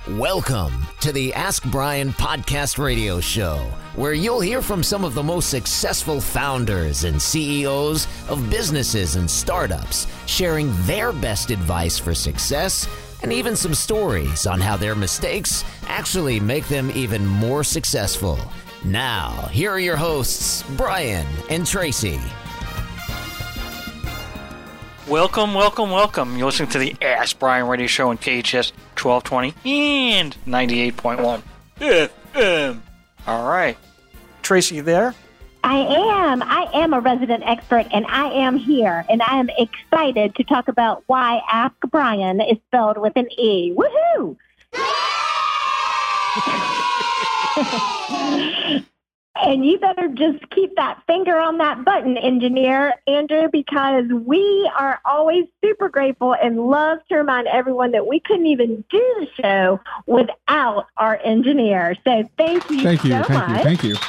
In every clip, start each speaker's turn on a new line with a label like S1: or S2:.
S1: Welcome to the Ask Brian podcast radio show, where you'll hear from some of the most successful founders and CEOs of businesses and startups, sharing their best advice for success and even some stories on how their mistakes actually make them even more successful. Now, here are your hosts, Brian and Tracy.
S2: Welcome. You're listening to the Ask Brian radio show on KHS 1220 and 98.1 FM. All right. Tracy, you there?
S3: I am a resident expert, and I am here, and I am excited to talk about why Ask Brian is spelled with an E. Woohoo! And you better just keep that finger on that button, engineer, Andrew, because we are always super grateful and love to remind everyone that we couldn't even do the show without our engineer. So thank you so much.
S4: Thank you.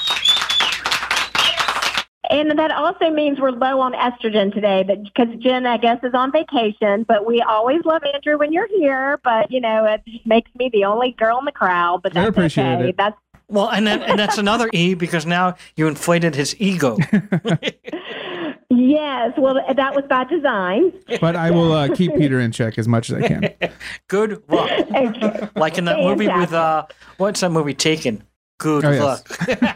S3: And that also means we're low on estrogen today, but because Jen, I guess, is on vacation. But we always love Andrew when you're here. But, you know, it just makes me the only girl in the crowd. But that's
S4: appreciate it.
S2: Well, and that's another E, because now you inflated his ego.
S3: Yes, well, that was by design.
S4: But I will keep Peter in check as much as I can.
S2: Good luck.
S3: Okay.
S2: Like in that movie with, what's that movie, Taken? Good luck.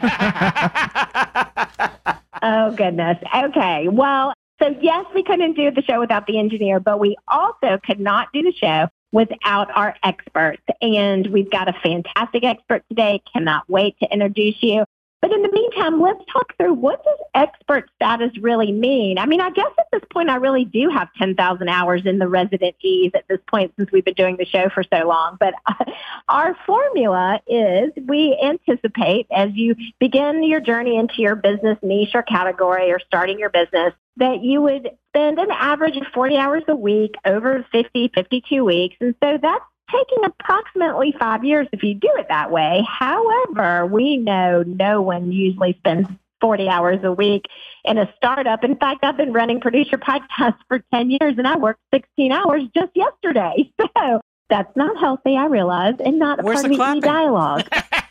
S3: Oh, goodness. Okay, well, so yes, we couldn't do the show without the engineer, but we also could not do the show without our experts. And we've got a fantastic expert today. Cannot wait to introduce you. But in the meantime, let's talk through, what does expert status really mean? I mean, I guess at this point, I really do have 10,000 hours in the resident E's at this point, since we've been doing the show for so long. But our formula is, we anticipate as you begin your journey into your business niche or category or starting your business, that you would spend an average of 40 hours a week over 52 weeks. And so that's taking approximately 5 years if you do it that way. However, we know no one usually spends 40 hours a week in a startup. In fact, I've been running Producer Podcasts for 10 years, and I worked 16 hours just yesterday. So that's not healthy, I realize, and not
S2: Where's
S3: part of the dialogue.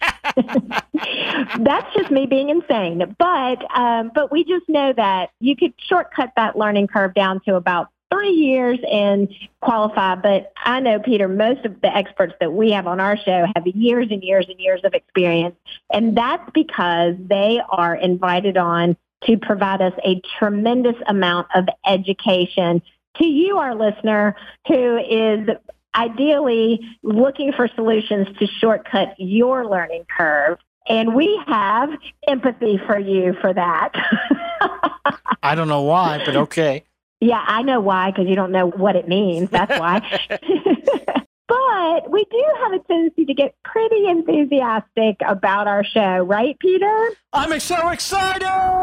S3: That's just me being insane. But we just know that you could shortcut that learning curve down to about 3 years and qualify. But I know, Peter, most of the experts that we have on our show have years and years and years of experience. And that's because they are invited on to provide us a tremendous amount of education to you, our listener, who is ideally looking for solutions to shortcut your learning curve. And we have empathy for you for that.
S2: I don't know why, but okay.
S3: Yeah, I know why, because you don't know what it means. That's why. But we do have a tendency to get pretty enthusiastic about our show, right, Peter?
S2: I'm so excited!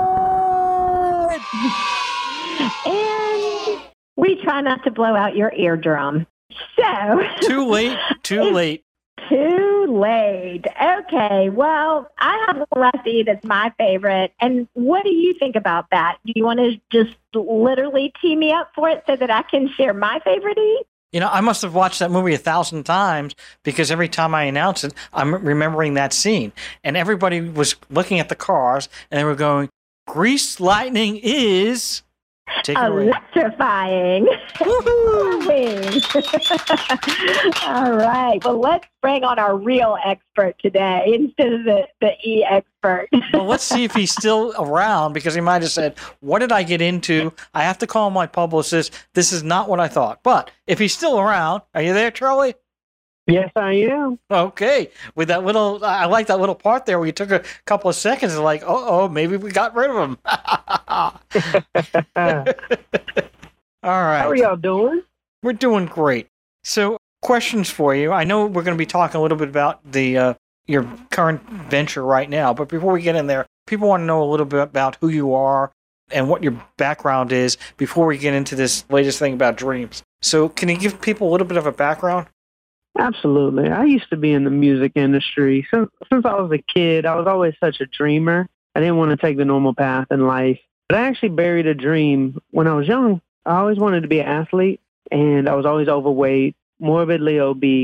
S3: And we try not to blow out your eardrum. So
S2: Too late.
S3: Too late. Okay, well, I have a lefty that's my favorite. And what do you think about that? Do you want to just literally tee me up for it so that I can share my favorite E?
S2: You know, I must have watched that movie 1,000 times, because every time I announce it, I'm remembering that scene. And everybody was looking at the cars, and they were going, "Grease lightning is..." Take it away.
S3: Electrifying. All right. Well, let's bring on our real expert today instead of the E expert.
S2: Well, let's see if he's still around, because he might have said, "What did I get into? I have to call my publicist. This is not what I thought." But if he's still around, are you there, Charlie?
S5: Yes, I am.
S2: Okay. With that little, I like that little part there where you took a couple of seconds and like, maybe we got rid of him. All right.
S5: How are y'all doing?
S2: We're doing great. So, questions for you. I know we're going to be talking a little bit about the your current venture right now, but before we get in there, people want to know a little bit about who you are and what your background is before we get into this latest thing about dreams. So, can you give people a little bit of a background?
S5: Absolutely. I used to be in the music industry. Since I was a kid, I was always such a dreamer. I didn't want to take the normal path in life. But I actually buried a dream when I was young. I always wanted to be an athlete, and I was always overweight, morbidly obese.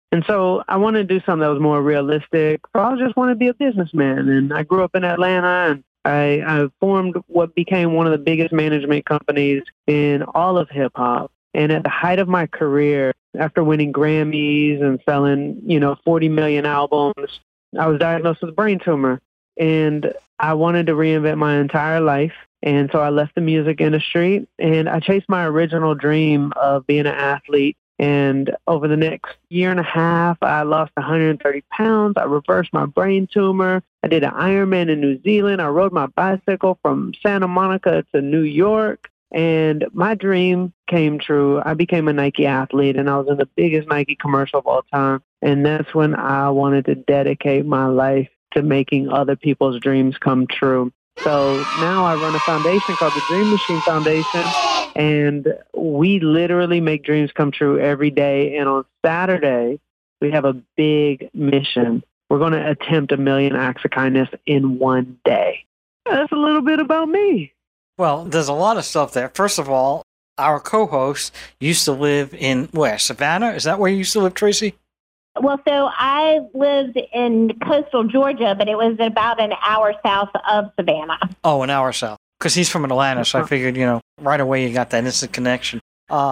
S5: And so I wanted to do something that was more realistic. So I just wanted to be a businessman. And I grew up in Atlanta, and I formed what became one of the biggest management companies in all of hip hop. And at the height of my career, after winning Grammys and selling, 40 million albums, I was diagnosed with a brain tumor. And I wanted to reinvent my entire life. And so I left the music industry and I chased my original dream of being an athlete. And over the next year and a half, I lost 130 pounds. I reversed my brain tumor. I did an Ironman in New Zealand. I rode my bicycle from Santa Monica to New York. And my dream came true. I became a Nike athlete, and I was in the biggest Nike commercial of all time. And that's when I wanted to dedicate my life to making other people's dreams come true. So now I run a foundation called the Dream Machine Foundation, and we literally make dreams come true every day. And on Saturday, we have a big mission. We're going to attempt 1 million acts of kindness in one day. That's a little bit about me.
S2: Well, there's a lot of stuff there. First of all, our co-host used to live in, where, Savannah? Is that where you used to live, Tracy?
S3: Well, so I lived in coastal Georgia, but it was about an hour south of Savannah.
S2: Oh, an hour south. Because he's from Atlanta, so I figured, right away you got that instant connection.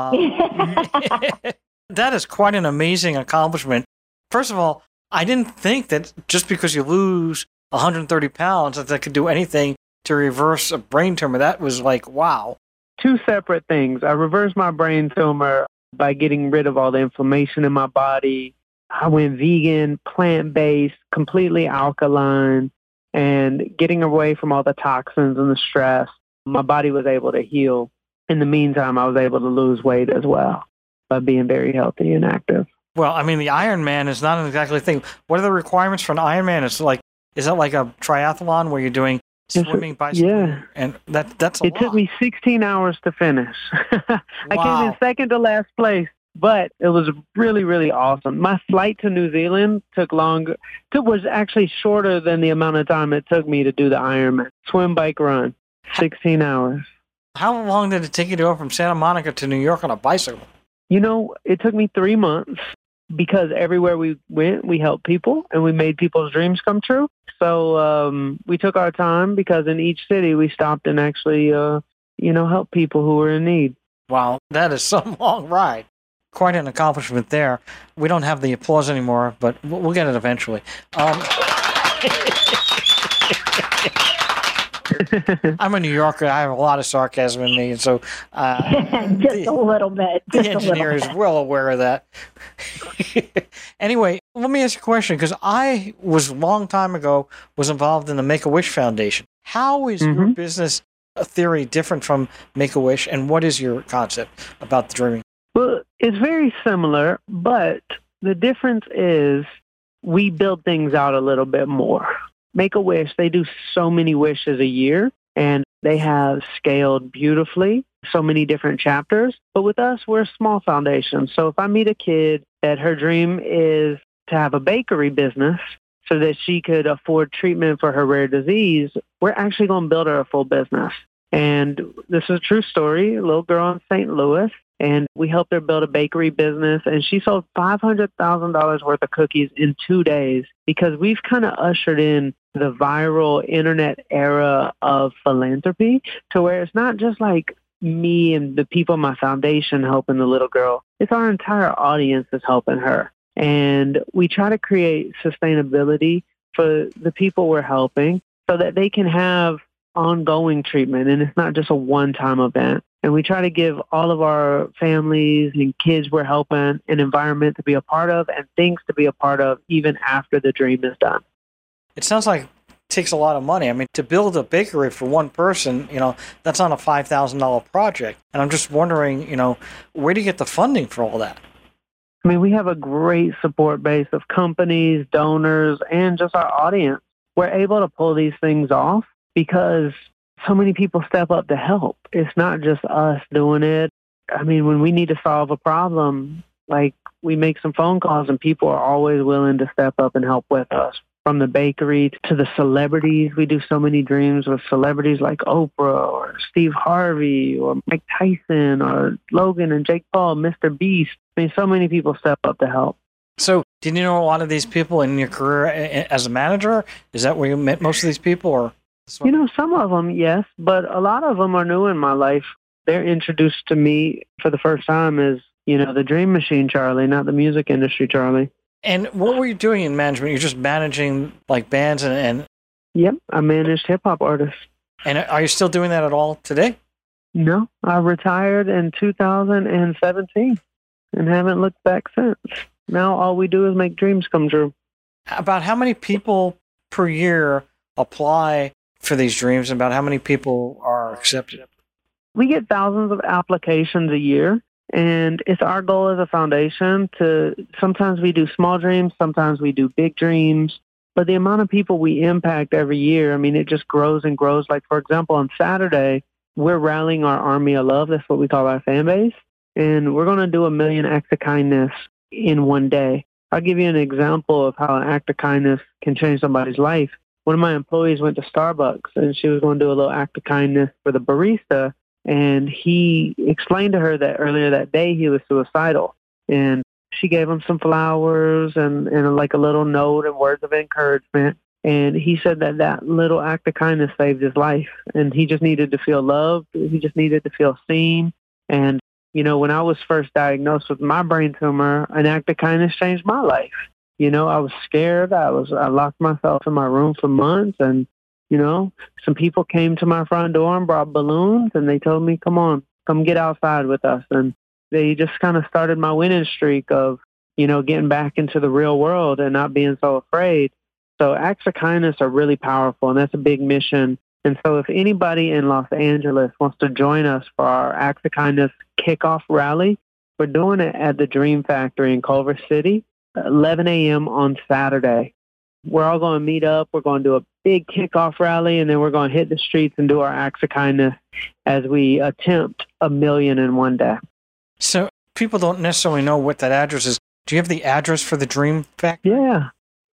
S2: That is quite an amazing accomplishment. First of all, I didn't think that just because you lose 130 pounds that could do anything to reverse a brain tumor. That was like, wow.
S5: Two separate things. I reversed my brain tumor by getting rid of all the inflammation in my body. I went vegan, plant-based, completely alkaline, and getting away from all the toxins and the stress. My body was able to heal. In the meantime, I was able to lose weight as well by being very healthy and active.
S2: Well, I mean, the Ironman is not exactly a thing. What are the requirements for an Ironman? Is that like a triathlon where you're doing swimming, bicycling?
S5: Yeah.
S2: And that's a lot.
S5: It took me 16 hours to finish. I came in second to last place. But it was really, really awesome. My flight to New Zealand was actually shorter than the amount of time it took me to do the Ironman. Swim, bike, run. 16 hours.
S2: How long did it take you to go from Santa Monica to New York on a bicycle?
S5: It took me 3 months because everywhere we went, we helped people and we made people's dreams come true. So we took our time because in each city we stopped and actually, helped people who were in need.
S2: Wow, that is some long ride. Quite an accomplishment there. We don't have the applause anymore, but we'll get it eventually. I'm a New Yorker. I have a lot of sarcasm in me, and so
S3: just a little bit.
S2: The engineer is well aware of that. Anyway, let me ask you a question, because I was a long time ago was involved in the Make-A-Wish Foundation. How is your business theory different from Make-A-Wish, and what is your concept about the dreaming?
S5: Well, it's very similar, but the difference is we build things out a little bit more. Make-A-Wish, they do so many wishes a year, and they have scaled beautifully, so many different chapters. But with us, we're a small foundation. So if I meet a kid that her dream is to have a bakery business so that she could afford treatment for her rare disease, we're actually going to build her a full business. And this is a true story, a little girl in St. Louis. And we helped her build a bakery business, and she sold $500,000 worth of cookies in 2 days because we've kind of ushered in the viral internet era of philanthropy to where it's not just like me and the people in my foundation helping the little girl. It's our entire audience that's helping her. And we try to create sustainability for the people we're helping so that they can have ongoing treatment, and it's not just a one-time event. And we try to give all of our families and kids we're helping an environment to be a part of and things to be a part of even after the dream is done.
S2: It sounds like it takes a lot of money. I mean, to build a bakery for one person, that's not a $5,000 project. And I'm just wondering, where do you get the funding for all that?
S5: I mean, we have a great support base of companies, donors, and just our audience. We're able to pull these things off because so many people step up to help. It's not just us doing it. I mean, when we need to solve a problem, like we make some phone calls and people are always willing to step up and help with us. From the bakery to the celebrities, we do so many dreams with celebrities like Oprah or Steve Harvey or Mike Tyson or Logan and Jake Paul, Mr. Beast. I mean, so many people step up to help.
S2: So, did you know a lot of these people in your career as a manager? Is that where you met most of these people, or?
S5: Some of them, yes, but a lot of them are new in my life. They're introduced to me for the first time as, the Dream Machine Charlie, not the music industry Charlie.
S2: And what were you doing in management? You're just managing like bands and
S5: Yep, I managed hip-hop artists.
S2: And are you still doing that at all today?
S5: No, I retired in 2017 and haven't looked back since. Now all we do is make dreams come true.
S2: About how many people per year apply for these dreams, and about how many people are accepted?
S5: We get thousands of applications a year, and it's our goal as a foundation to, sometimes we do small dreams, sometimes we do big dreams, but the amount of people we impact every year, it just grows and grows. Like, for example, on Saturday, we're rallying our army of love. That's what we call our fan base. And we're going to do 1 million acts of kindness in one day. I'll give you an example of how an act of kindness can change somebody's life. One of my employees went to Starbucks, and she was going to do a little act of kindness for the barista. And he explained to her that earlier that day he was suicidal. And she gave him some flowers and like a little note and words of encouragement. And he said that little act of kindness saved his life. And he just needed to feel loved. He just needed to feel seen. And, when I was first diagnosed with my brain tumor, an act of kindness changed my life. I was scared. I locked myself in my room for months. And, some people came to my front door and brought balloons. And they told me, come get outside with us. And they just kind of started my winning streak of, getting back into the real world and not being so afraid. So acts of kindness are really powerful, and that's a big mission. And so if anybody in Los Angeles wants to join us for our Acts of Kindness kickoff rally, we're doing it at the Dream Factory in Culver City, 11 a.m. on Saturday. We're all going to meet up. We're going to do a big kickoff rally, and then we're going to hit the streets and do our Acts of Kindness as we attempt 1 million in one day.
S2: So people don't necessarily know what that address is. Do you have the address for the Dream Factory?
S5: Yeah,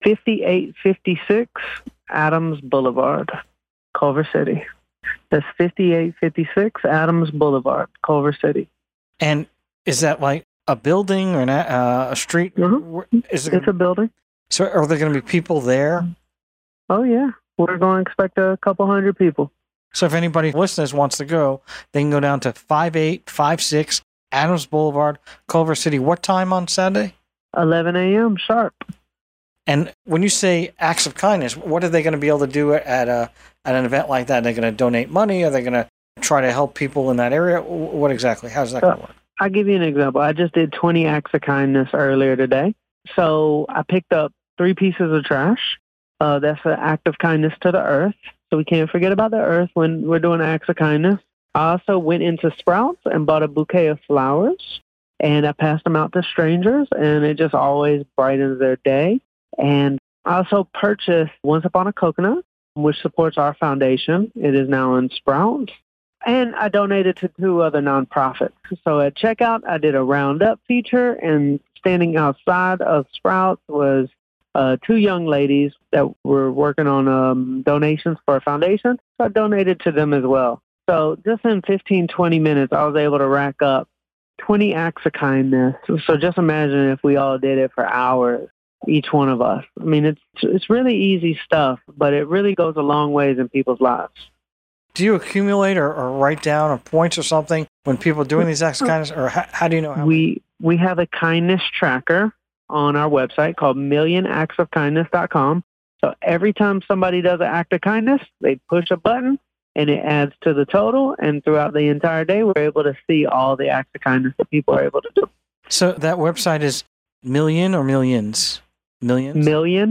S5: 5856 Adams Boulevard, Culver City. That's 5856 Adams Boulevard, Culver City.
S2: And is that like a building or a street?
S5: Mm-hmm.
S2: It's
S5: a building.
S2: So are there going to be people there?
S5: Oh, yeah. We're going to expect a couple hundred people.
S2: So if anybody listeners wants to go, they can go down to 5856 Adams Boulevard, Culver City. What time on Saturday?
S5: 11 a.m. sharp.
S2: And when you say acts of kindness, what are they going to be able to do at an event like that? Are they going to donate money? Are they going to try to help people in that area? What exactly? How's that going to work?
S5: I'll give you an example. I just did 20 acts of kindness earlier today. So I picked up 3 pieces of trash. That's an act of kindness to the earth. So we can't forget about the earth when we're doing acts of kindness. I also went into Sprouts and bought a bouquet of flowers, and I passed them out to strangers, and it just always brightens their day. And I also purchased Once Upon a Coconut, which supports our foundation. It is now in Sprouts. And I donated to 2 other nonprofits. So at checkout, I did a roundup feature, and standing outside of Sprouts was 2 young ladies that were working on donations for a foundation. So I donated to them as well. So just in 15, 20 minutes, I was able to rack up 20 acts of kindness. So just imagine if we all did it for hours, each one of us. I mean, it's really easy stuff, but it really goes a long ways in people's lives.
S2: Do you accumulate or write down or points or something when people are doing these acts of kindness, or how do you know how?
S5: We have a kindness tracker on our website called millionactsofkindness.com. So every time somebody does an act of kindness, they push a button and it adds to the total. And throughout the entire day, we're able to see all the acts of kindness that people are able to do.
S2: So that website is million or millions? Millions?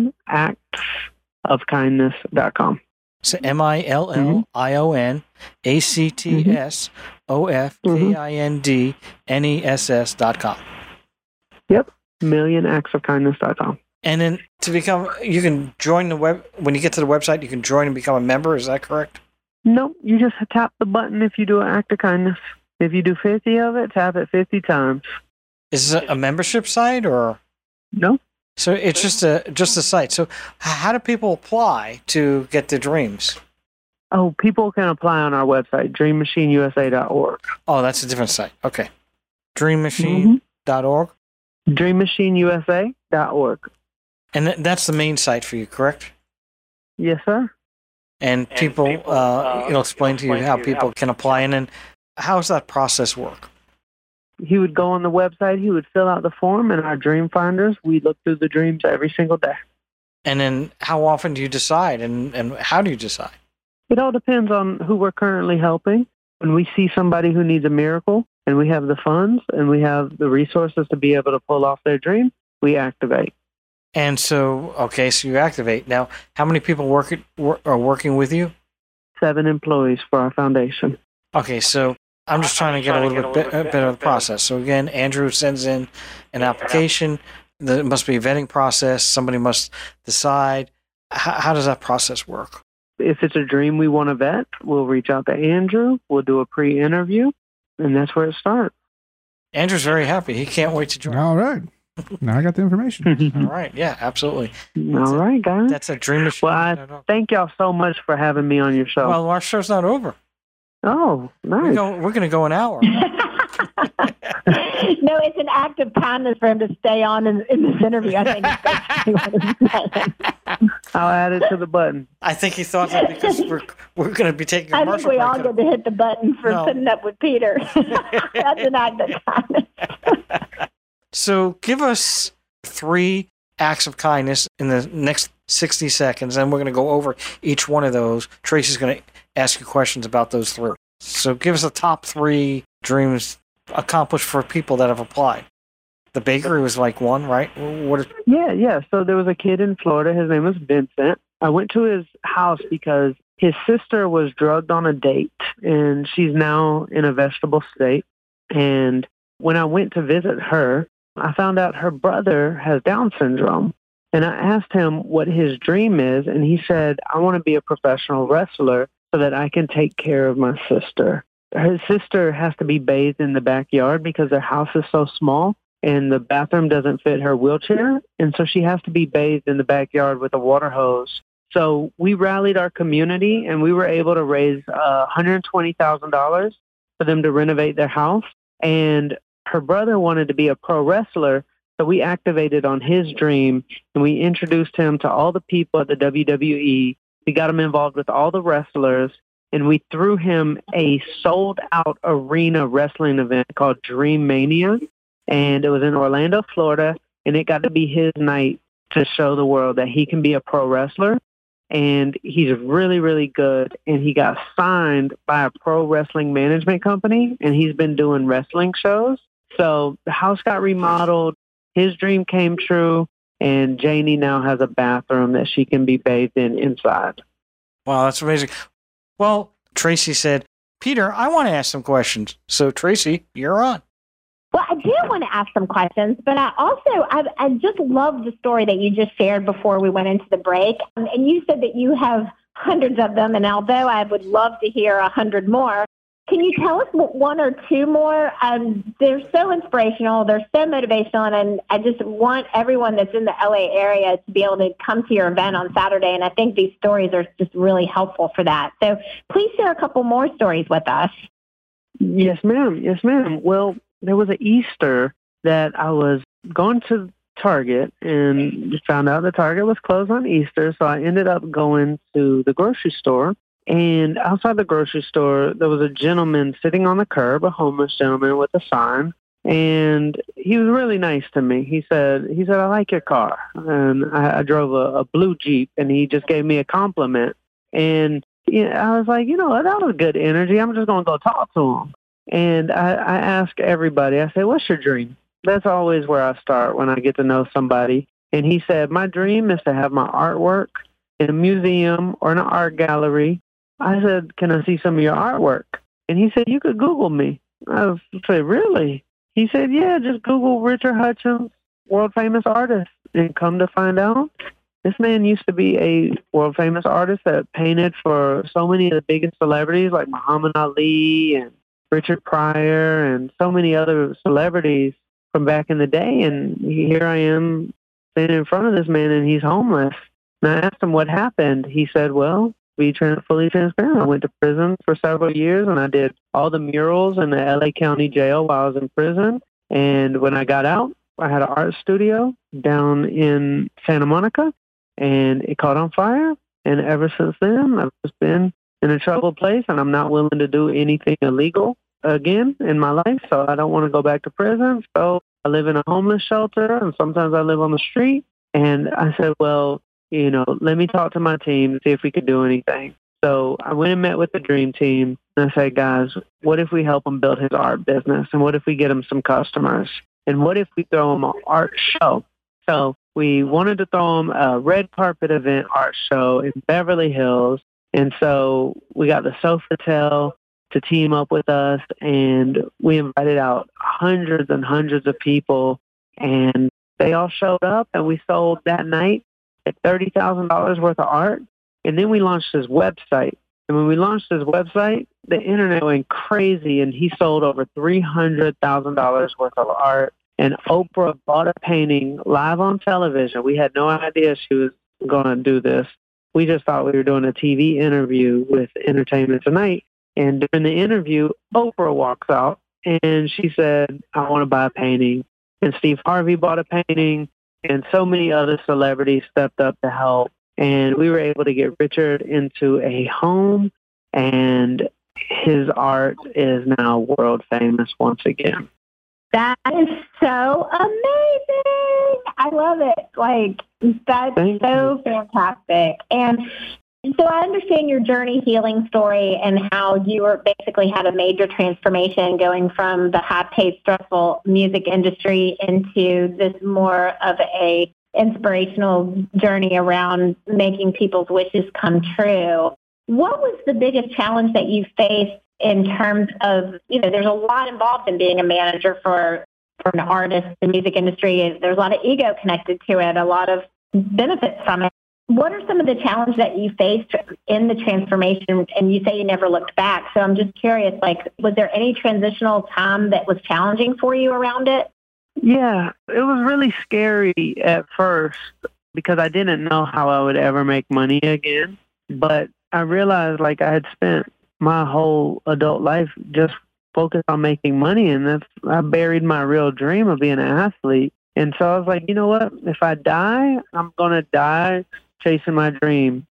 S5: Millionactsofkindness.com.
S2: So millionactsofkindness.com. Yep,
S5: millionactsofkindness.com.
S2: And then you can join the web, when you get to the website, you can join and become a member, is that correct?
S5: No, you just tap the button if you do an act of kindness. If you do 50 of it, tap it 50 times.
S2: Is this a membership site or?
S5: No.
S2: So it's just a site. So how do people apply to get their dreams?
S5: Oh, people can apply on our website, dreammachineusa.org.
S2: Oh, that's a different site. Okay. Dreammachine.org?
S5: DreamMachineUSA.org.
S2: And that's the main site for you, correct?
S5: Yes, sir.
S2: And people, it'll explain to you how people can apply. And then how does that process work?
S5: He would go on the website, he would fill out the form, and our dream finders, we look through the dreams every single day.
S2: And then how often do you decide, and how do you decide?
S5: It all depends on who we're currently helping. When we see somebody who needs a miracle, and we have the funds, and we have the resources to be able to pull off their dream, we activate.
S2: And so, okay, so you activate. Now, how many people are working with you?
S5: 7 employees for our foundation.
S2: Okay, so I'm just trying to get a little bit of the process. So again, Andrew sends in an application. There must be a vetting process. Somebody must decide. How does that process work?
S5: If it's a dream we want to vet, we'll reach out to Andrew. We'll do a pre-interview, and that's where it starts.
S2: Andrew's very happy. He can't wait to join.
S4: All right. Now I got the information.
S2: All right. Yeah, absolutely.
S5: All right, guys.
S2: That's a dream machine.
S5: Well, I thank y'all so much for having me on your show.
S2: Well, our show's not over.
S5: Oh, nice.
S2: We're going to go an hour.
S3: No, it's an act of kindness for him to stay on in this interview. I think it's basically what he's saying.
S5: I'll add it to the button.
S2: I think he thought that because we're going to be taking a
S3: I
S2: commercial
S3: think we all
S2: break.
S3: get to hit the button for putting up with Peter. That's an act of kindness.
S2: So give us 3 acts of kindness in the next 60 seconds, and we're going to go over each one of those. Tracy's going to ask you questions about those 3. So give us the top 3 dreams accomplished for people that have applied. The bakery was like one, right?
S5: Yeah. So there was a kid in Florida. His name was Vincent. I went to his house because his sister was drugged on a date, and she's now in a vegetable state. And when I went to visit her, I found out her brother has Down syndrome. And I asked him what his dream is, and he said, I want to be a professional wrestler so that I can take care of my sister. His sister has to be bathed in the backyard because their house is so small and the bathroom doesn't fit her wheelchair. And so she has to be bathed in the backyard with a water hose. So we rallied our community, and we were able to raise $120,000 for them to renovate their house. And her brother wanted to be a pro wrestler, so we activated on his dream, and we introduced him to all the people at the WWE. We got him involved with all the wrestlers, and we threw him a sold-out arena wrestling event called Dream Mania, and it was in Orlando, Florida, and it got to be his night to show the world that he can be a pro wrestler, and he's really, really good, and he got signed by a pro wrestling management company, and he's been doing wrestling shows. So the house got remodeled, his dream came true, and Janie now has a bathroom that she can be bathed in inside.
S2: Wow, that's amazing. Well, Tracy said, Peter, I want to ask some questions. So, Tracy, you're on.
S3: Well, I do want to ask some questions, but I just love the story that you just shared before we went into the break. And you said that you have hundreds of them, and although I would love to hear 100 more, can you tell us 1 or 2 more? They're so inspirational. They're so motivational. And I just want everyone that's in the LA area to be able to come to your event on Saturday. And I think these stories are just really helpful for that. So please share a couple more stories with us.
S5: Yes, ma'am. Yes, ma'am. Well, there was an Easter that I was going to Target and found out the Target was closed on Easter. So I ended up going to the grocery store. And outside the grocery store, there was a gentleman sitting on the curb, a homeless gentleman with a sign. And he was really nice to me. He said, I like your car. And I drove a blue Jeep, and he just gave me a compliment. And I was like, that was good energy. I'm just going to go talk to him. And I asked everybody, I said, what's your dream? That's always where I start when I get to know somebody. And he said, my dream is to have my artwork in a museum or in an art gallery. I said, can I see some of your artwork? And he said, you could Google me. I said, really? He said, yeah, just Google Richard Hutchins, world famous artist. And come to find out, this man used to be a world famous artist that painted for so many of the biggest celebrities like Muhammad Ali and Richard Pryor and so many other celebrities from back in the day. And here I am standing in front of this man, and he's homeless. And I asked him what happened. He said, well, be fully transparent, I went to prison for several years, and I did all the murals in the LA County Jail while I was in prison. And when I got out, I had an art studio down in Santa Monica, and it caught on fire. And ever since then, I've just been in a troubled place, and I'm not willing to do anything illegal again in my life. So I don't want to go back to prison. So I live in a homeless shelter, and sometimes I live on the street. And I said, well, let me talk to my team, see if we could do anything. So I went and met with the dream team, and I said, guys, what if we help him build his art business? And what if we get him some customers? And what if we throw him an art show? So we wanted to throw him a red carpet event art show in Beverly Hills. And so we got the Sofitel to team up with us, and we invited out hundreds and hundreds of people, and they all showed up, and we sold that night at $30,000 worth of art. And then we launched his website. And when we launched his website, the internet went crazy, and he sold over $300,000 worth of art. And Oprah bought a painting live on television. We had no idea she was going to do this. We just thought we were doing a TV interview with Entertainment Tonight. And during the interview, Oprah walks out, and she said, I want to buy a painting. And Steve Harvey bought a painting, and so many other celebrities stepped up to help. And we were able to get Richard into a home, and his art is now world famous once again.
S3: That is so amazing. I love it. Like, that's so fantastic. And so I understand your journey healing story and how you were basically had a major transformation going from the high-paid, stressful music industry into this more of a inspirational journey around making people's wishes come true. What was the biggest challenge that you faced in terms of, there's a lot involved in being a manager for an artist in the music industry. There's a lot of ego connected to it, a lot of benefits from it. What are some of the challenges that you faced in the transformation? And you say you never looked back. So I'm just curious, was there any transitional time that was challenging for you around it?
S5: Yeah, it was really scary at first because I didn't know how I would ever make money again. But I realized I had spent my whole adult life just focused on making money, and I buried my real dream of being an athlete. And so I was like, you know what? If I die, I'm going to die chasing my dream.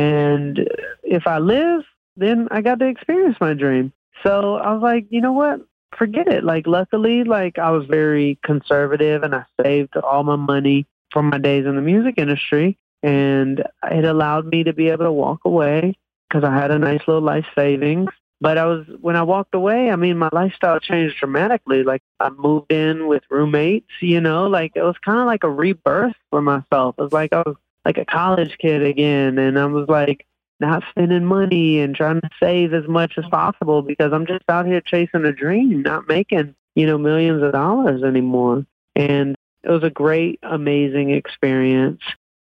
S5: And if I live, then I got to experience my dream. So I was like, you know what? Forget it. Luckily, I was very conservative, and I saved all my money from my days in the music industry. And it allowed me to be able to walk away because I had a nice little life savings. But when I walked away, my lifestyle changed dramatically. I moved in with roommates, it was kind of like a rebirth for myself. It was like I was like a college kid again. And I was not spending money and trying to save as much as possible because I'm just out here chasing a dream, not making, millions of dollars anymore. And it was a great, amazing experience.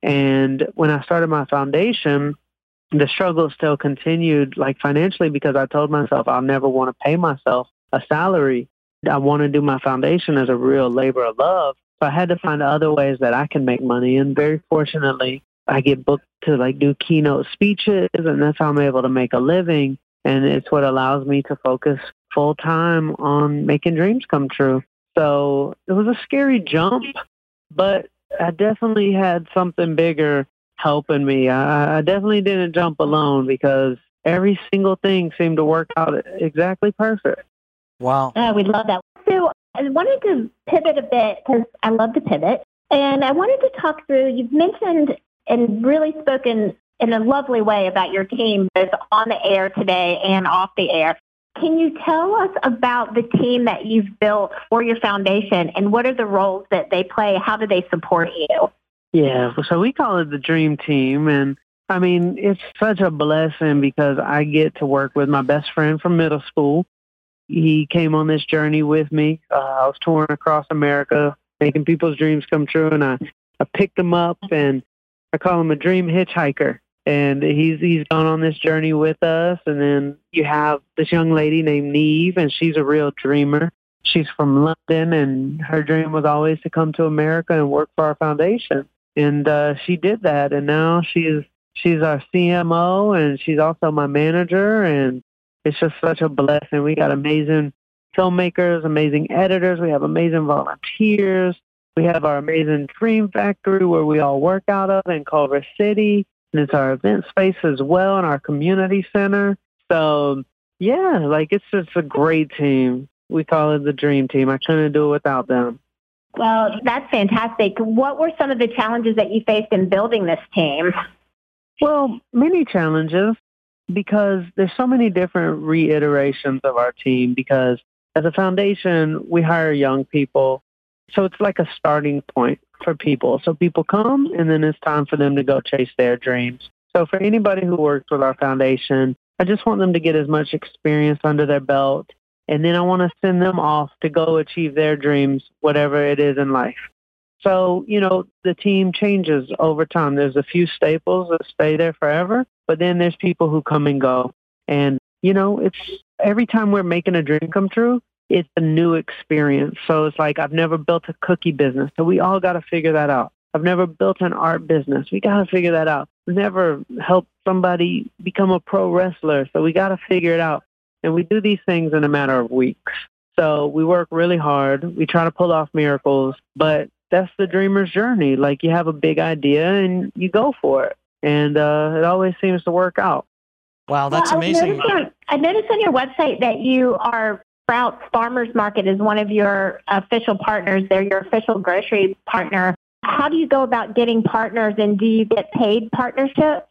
S5: And when I started my foundation, the struggle still continued financially because I told myself I'll never want to pay myself a salary. I want to do my foundation as a real labor of love. So I had to find other ways that I can make money. And very fortunately, I get booked to do keynote speeches, and that's how I'm able to make a living. And it's what allows me to focus full time on making dreams come true. So it was a scary jump, but I definitely had something bigger helping me. I definitely didn't jump alone because every single thing seemed to work out exactly perfect.
S2: Wow.
S3: We love that. So I wanted to pivot a bit because I love to pivot. And I wanted to talk through, you've mentioned and really spoken in a lovely way about your team, both on the air today and off the air. Can you tell us about the team that you've built for your foundation and what are the roles that they play? How do they support you?
S5: Yeah, so we call it the Dream Team. And it's such a blessing because I get to work with my best friend from middle school. He came on this journey with me. I was touring across America, making people's dreams come true. And I picked him up, and I call him a dream hitchhiker. And he's gone on this journey with us. And then you have this young lady named Neve, and she's a real dreamer. She's from London, and her dream was always to come to America and work for our foundation. And she did that, and now she's our CMO, and she's also my manager, and it's just such a blessing. We got amazing filmmakers, amazing editors. We have amazing volunteers. We have our amazing Dream Factory where we all work out of in Culver City. And it's our event space as well and our community center. So, yeah, like it's just a great team. We call it the Dream Team. I couldn't do it without them.
S3: Well, that's fantastic. What were some of the challenges that you faced in building this team?
S5: Well, many challenges because there's so many different reiterations of our team because as a foundation, we hire young people. So it's like a starting point for people. So people come and then it's time for them to go chase their dreams. So for anybody who works with our foundation, I just want them to get as much experience under their belt. And then I want to send them off to go achieve their dreams, whatever it is in life. So, the team changes over time. There's a few staples that stay there forever, but then there's people who come and go. And, it's every time we're making a dream come true, it's a new experience. So it's like, I've never built a cookie business. So we all got to figure that out. I've never built an art business. We got to figure that out. I've never helped somebody become a pro wrestler. So we got to figure it out. And we do these things in a matter of weeks. So we work really hard. We try to pull off miracles, but that's the dreamer's journey. Like you have a big idea and you go for it. And it always seems to work out.
S2: Wow, that's amazing.
S3: I noticed on your website that you are Sprouts Farmers Market is one of your official partners. They're your official grocery partner. How do you go about getting partners and do you get paid partnerships?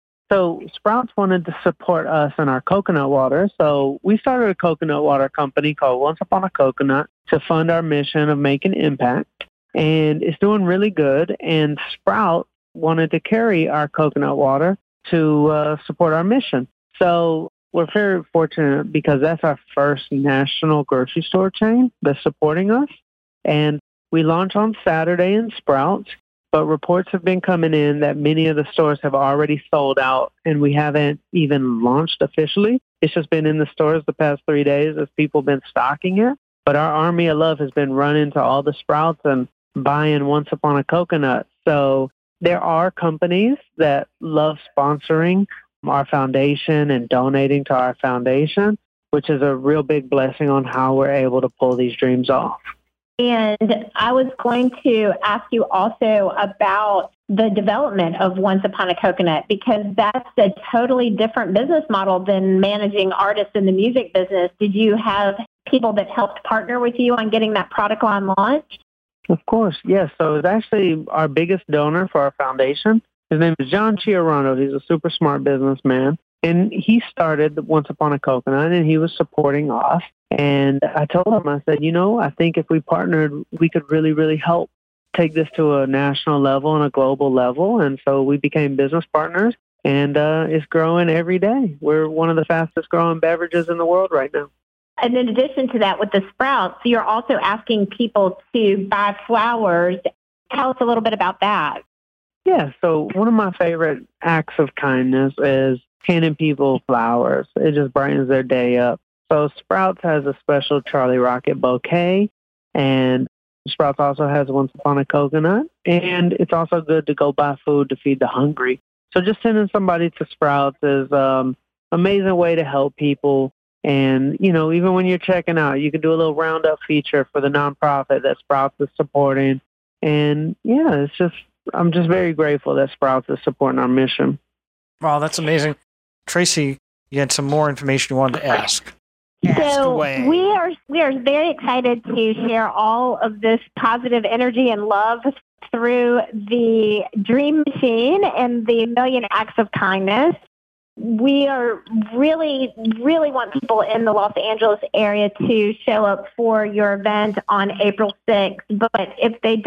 S5: So Sprouts wanted to support us in our coconut water. So we started a coconut water company called Once Upon a Coconut to fund our mission of making impact. And it's doing really good. And Sprouts wanted to carry our coconut water to support our mission. So we're very fortunate because that's our first national grocery store chain that's supporting us. And we launch on Saturday in Sprouts. But reports have been coming in that many of the stores have already sold out, and we haven't even launched officially. It's just been in the stores the past 3 days as people have been stocking it. But our Army of Love has been running to all the Sprouts and buying Once Upon a Coconut. So there are companies that love sponsoring our foundation and donating to our foundation, which is a real big blessing on how we're able to pull these dreams off.
S3: And I was going to ask you also about the development of Once Upon a Coconut, because that's a totally different business model than managing artists in the music business. Did you have people that helped partner with you on getting that product line launched?
S5: Of course, yes. So it's actually our biggest donor for our foundation. His name is John Chiarano. He's a super smart businessman. And he started Once Upon a Coconut, and he was supporting us. And I told him, I said, I think if we partnered, we could really, really help take this to a national level and a global level. And so we became business partners, and it's growing every day. We're one of the fastest growing beverages in the world right now.
S3: And in addition to that, with the Sprouts, you're also asking people to buy flowers. Tell us a little bit about that.
S5: Yeah, so one of my favorite acts of kindness is handing people flowers. It just brightens their day up. So Sprouts has a special Charlie Rocket bouquet, and Sprouts also has Once Upon a Coconut, and it's also good to go buy food to feed the hungry. So just sending somebody to Sprouts is an amazing way to help people. And, even when you're checking out, you can do a little roundup feature for the nonprofit that Sprouts is supporting. And, yeah, I'm just very grateful that Sprouts is supporting our mission.
S2: Wow, that's amazing. Tracy, you had some more information you wanted to ask.
S3: So we are very excited to share all of this positive energy and love through the Dream Machine and the Million Acts of Kindness. We are really want people in the Los Angeles area to show up for your event on April 6th. But if they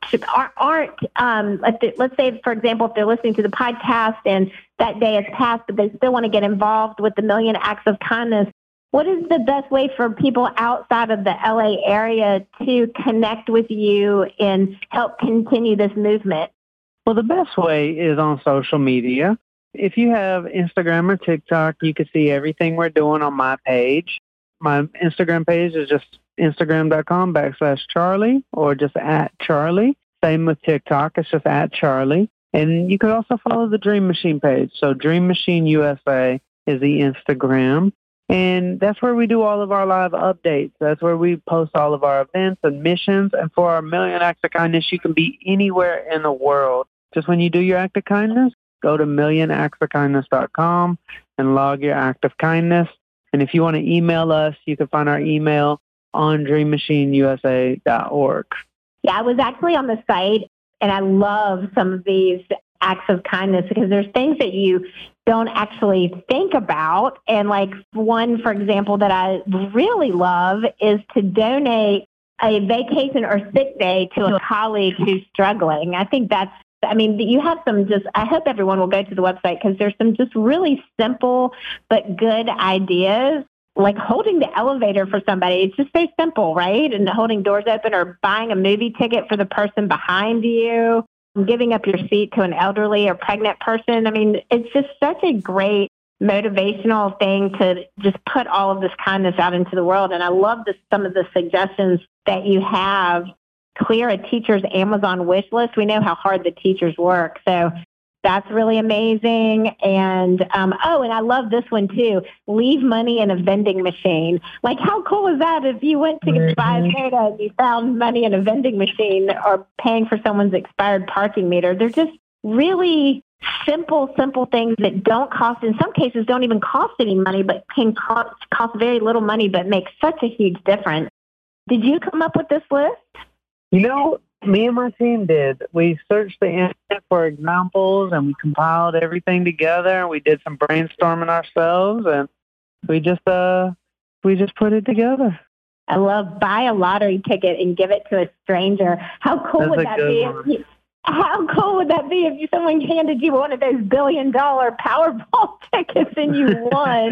S3: let's say, for example, if they're listening to the podcast and that day has passed, but they still want to get involved with the Million Acts of Kindness, what is the best way for people outside of the LA area to connect with you and help continue this movement?
S5: Well, the best way is on social media. If you have Instagram or TikTok, you can see everything we're doing on my page. My Instagram page is just Instagram.com/Charlie or just @Charlie. Same with TikTok. It's just @Charlie. And you can also follow the Dream Machine page. So Dream Machine USA is the Instagram. And that's where we do all of our live updates. That's where we post all of our events and missions. And for our Million Acts of Kindness, you can be anywhere in the world. Just when you do your act of kindness, go to millionactsofkindness.com and log your act of kindness. And if you want to email us, you can find our email on dreammachineusa.org.
S3: Yeah, I was actually on the site, and I love some of these acts of kindness because there's things that you don't actually think about. And like one, for example, that I really love is to donate a vacation or sick day to a colleague who's struggling. I think you have I hope everyone will go to the website because there's some just really simple but good ideas, like holding the elevator for somebody. It's just so simple, right? And holding doors open, or buying a movie ticket for the person behind you, giving up your seat to an elderly or pregnant person. I mean, it's just such a great motivational thing to just put all of this kindness out into the world. And I love some of the suggestions that you have. Clear a teacher's Amazon wish list. We know how hard the teachers work. So that's really amazing. And, and I love this one too. Leave money in a vending machine. Like, how cool is that if you went to buy a soda and you found money in a vending machine, or paying for someone's expired parking meter? They're just really simple things that don't cost, in some cases, don't even cost any money, but can cost very little money, but make such a huge difference. Did you come up with this list?
S5: You know, me and my team did. We searched the internet for examples, and we compiled everything together, and we did some brainstorming ourselves, and we just put it together.
S3: I love buy a lottery ticket and give it to a stranger. How cool would that be? How cool would that be if someone handed you one of those $1 billion Powerball tickets and you won?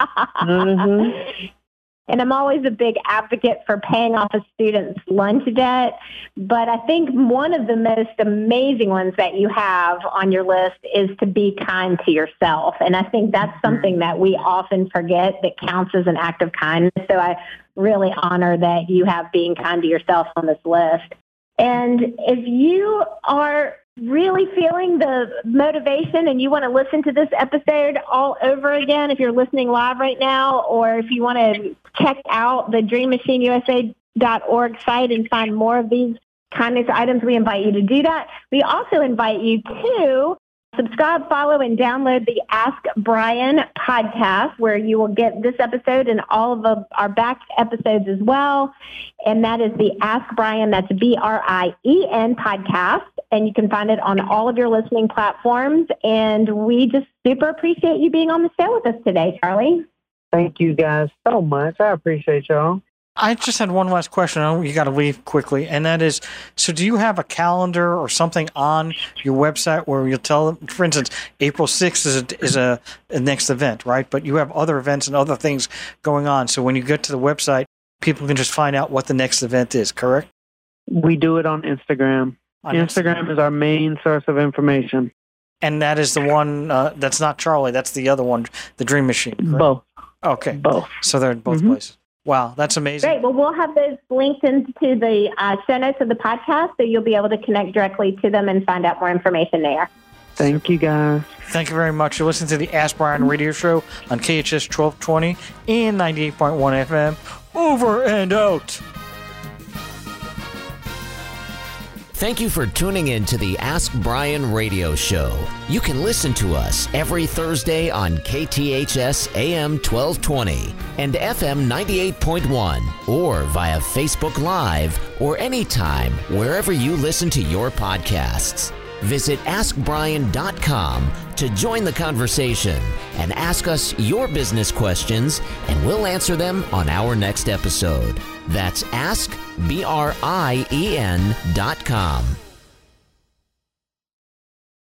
S5: Mm-hmm.
S3: And I'm always a big advocate for paying off a student's lunch debt. But I think one of the most amazing ones that you have on your list is to be kind to yourself. And I think that's something that we often forget that counts as an act of kindness. So I really honor that you have being kind to yourself on this list. And if you are really feeling the motivation and you want to listen to this episode all over again, if you're listening live right now, or if you want to check out the dreammachineusa.org site and find more of these kindness items, we invite you to do that. We also invite you to subscribe, follow, and download the Ask Brian podcast, where you will get this episode and all of our back episodes as well. And that is the Ask Brian, that's BRIEN podcast. And you can find it on all of your listening platforms. And we just super appreciate you being on the show with us today, Charlie.
S5: Thank you guys so much. I appreciate y'all.
S2: I just had one last question. I know you got to leave quickly, and that is, so do you have a calendar or something on your website where you'll tell them, for instance, April 6th is a next event, right? But you have other events and other things going on. So when you get to the website, people can just find out what the next event is, correct?
S5: We do it on Instagram. Instagram is our main source of information.
S2: And that is the one, that's not Charlie, that's the other one, the Dream Machine, correct?
S5: Both.
S2: Okay.
S5: Both.
S2: So they're in both places. Wow, that's amazing.
S3: Great. Well, we'll have those linked into the show notes of the podcast, so you'll be able to connect directly to them and find out more information there.
S5: Thank you, guys.
S2: Thank you very much. You're listening to the Ask Brian radio show on KHS 1220 and 98.1 FM. Over and out.
S1: Thank you for tuning in to the Ask Brian radio show. You can listen to us every Thursday on KTHS AM 1220 and FM 98.1, or via Facebook Live, or anytime wherever you listen to your podcasts. Visit AskBrian.com to join the conversation and ask us your business questions, and we'll answer them on our next episode. That's AskBrien.com.